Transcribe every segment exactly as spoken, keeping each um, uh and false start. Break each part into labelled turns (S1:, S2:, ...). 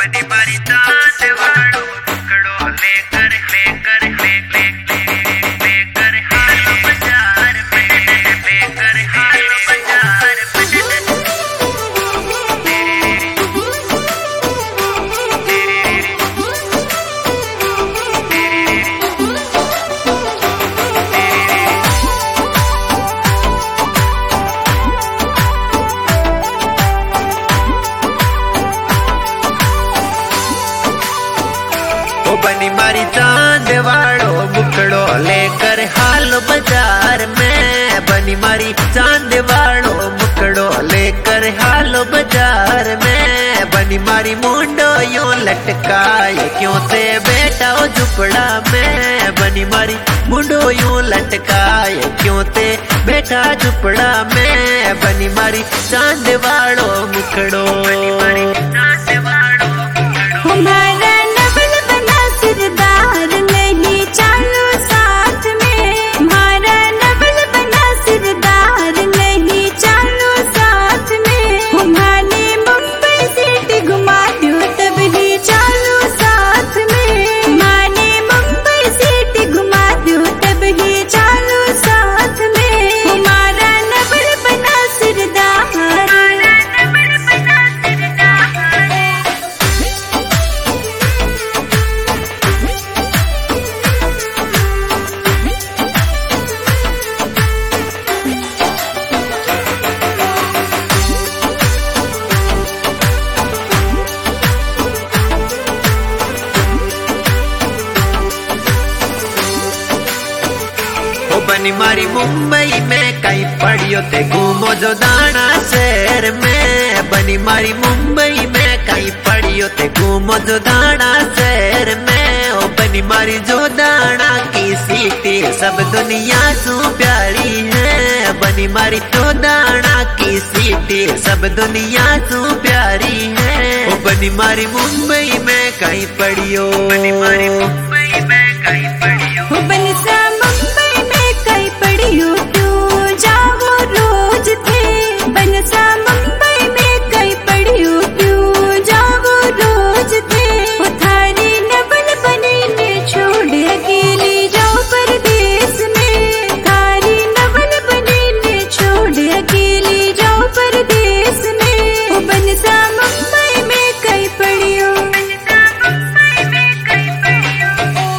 S1: बनी मारी चांद वालों टुकड़ों लेकर लेकर ले ले लेकर हालो बाजार में लेकर हालो बाजार में बनी मारी चांद वालों मुकड़ो लेकर हालो बाजार में बनी मारी चांद वालों मुकड़ो लेकर हालो बाजार में बनी मारी मुंडो यूं लटकाए क्यों से बैठा हो झुपड़ा में बनी मारी मुंडो यूं लटकाए क्यों से बैठा झुपड़ा में बनी मारी चांद वालों मुकड़ो बनी मारी चांद वालों
S2: हमारा नवल बना सिरदार नहीं चालो साथ में हमारा नवल बना सिरदार नहीं चालो साथ में हमारे मुंबई सिटी घुमा दो तब ही चालो साथ में हमारे मुंबई सिटी घुमा दो तब ही चालो साथ में हमारा नवल बना सिरदार नवल बना सिरदार
S1: बनी मारी मुंबई में कहीं पड़ियो ते घूमो जो दाना शहर में बनी मारी मुंबई में कहीं पड़ियो ते घूमो जो दाना शहर में ओ बनी मारी जो दाना की सीटी सब दुनिया सू प्यारी है बनी मारी जो दाना की सीटी सब दुनिया सू प्यारी है ओ बनी मारी मुंबई में कहीं पड़ियो बनी मारी मुंबई में कहीं पड़ियो
S2: बन सा मुंबई में कहीं पड़ियो क्यों जाओ रोज थे बन सा मुंबई में कहीं पड़ियो क्यों जाओ रोज थे वो थारी नवल बनी ने छोड़ अकेली जाओ परदेश में थारी नवल बनी ने छोड़ अकेली जाओ परदेश में वो बन सा मुंबई में कहीं पड़ियो मुंबई में कहीं पड़ियो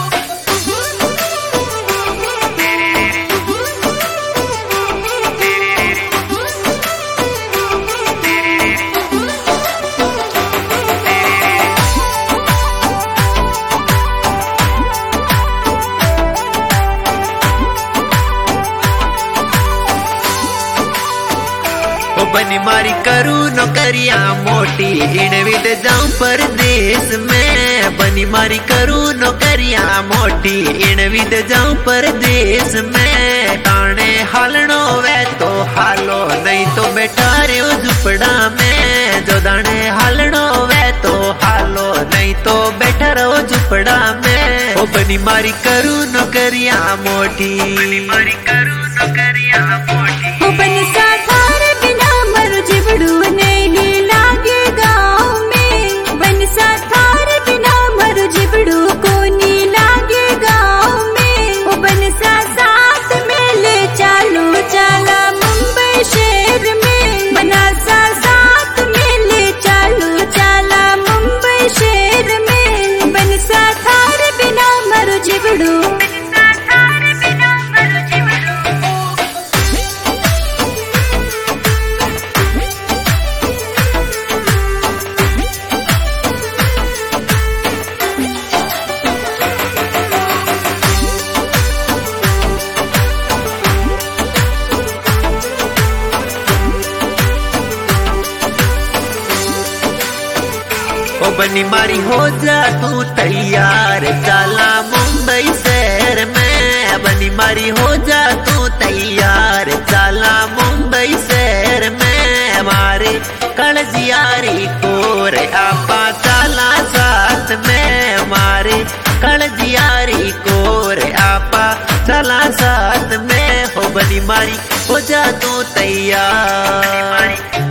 S1: बनी मारी करू नौकरिया मोटी इन विद जाऊं परदेश में बनी मारी करू नौकरिया मोटी इन विद जाऊं परदेश में ताने हालनो वे तो हालो नहीं तो बैठा रे झुपड़ा में जो दाने हालनो वे तो हालो नहीं तो बैठा रहो झुपड़ा में ओ बनी मारी करू नौकरिया मोटी बनी मारी करू नौकरिया मोटी
S2: ओ बन सा थारे बिना मर जिबड़ू नहीं लागे गाँव में बन सा थारे बिना मर जिबड़ू को नहीं लागे गाँव में ओ बन सा साथ में ले चालो चाला मुंबई शहर में बना सा साथ में ले चालो चाला मुंबई शहर में बन सा थारे बिना मर जिबड़ू
S1: ओ बनी मारी हो जा तू तैयार चला मुंबई शहर में बनी मारी हो जा तू तैयार चला मुंबई शहर में हमारे कलजियारी को रे आपा चला साथ में हमारे कलजियारी को रे आपा चला साथ में हो बनी मारी हो जा तू तैयार